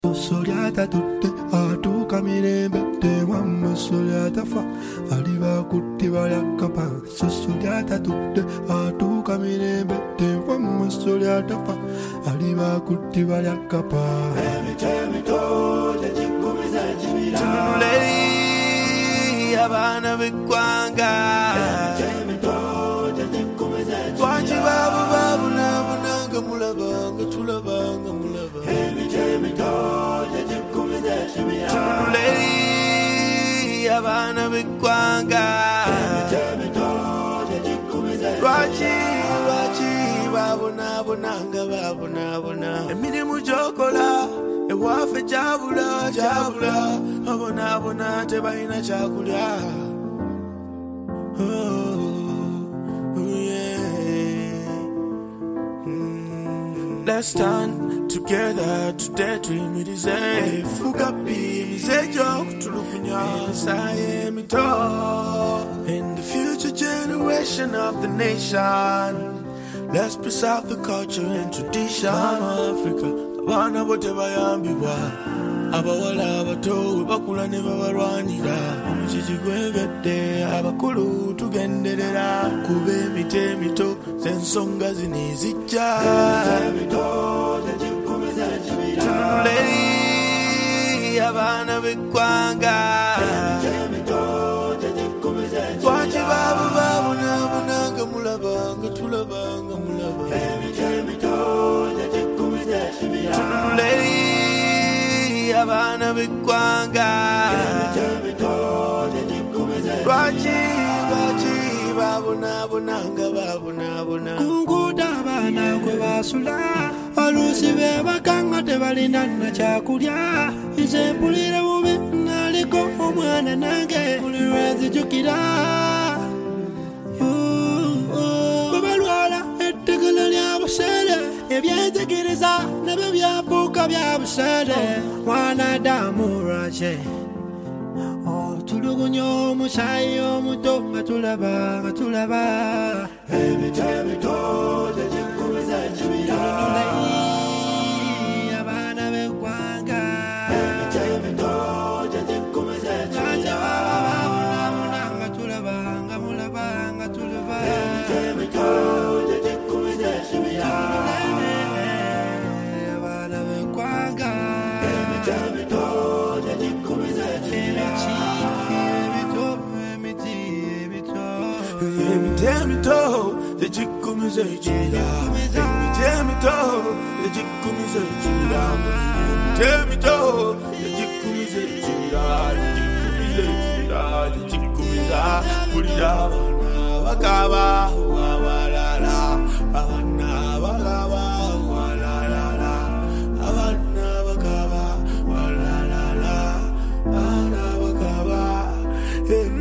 Sogliata tutte a tu camirembe te mamma sogliata fa arriva cutti vale a capa sogliata tutte a tu camirembe te mamma sogliata fa arriva cutti vale a capa mi to de come sai lei abana bekwanga mi to de come sai quanti babu na bunanga mulabanga tulabanga mulabanga lady abana bekwanga Rachi babona emini mujokola ewafe jabula abona tebaina chakulya Let's stand together today to imitate Fukapi, Misejo, Tulukunya, Messiah, Mito. In the future generation of the nation, let's preserve the culture and tradition of Africa. Abana whatever yambiwa. Abawala abato bakula ne babarwanira omukigwegedde abakulu tugenderera kube emite mito z'ensonga zino ezijja tunulei abaana b'eggwanga lwaki babunabunanga mulabanga tulabanga mulaba tunulei abana bekwanga lwaki babona kunguda abana kwe basula oluusi be bakanga tebalina na kyakulya nze mpulira bubi naliko omwana nange buli lwenzijukira babalwala ettegala lya busere ebyenjigiriza nabyo byafuuka bya busere mwanadamu lwaki otulugunya omusaayi omuto nga tulaba ebitemito gyegikubiza ekibira abaana b'eggwanga ebitemito gyegikubiza ekibira nga tulaba ebitemito gyegikubiza ekibira Temito, the jikumize chila. Temito, the jikumize chila. Temito, the jikumize chila. The jikumiza, pulida, wakaba, walala, avana, wakaba, walala, avana, wakaba, walala, avana, wakaba.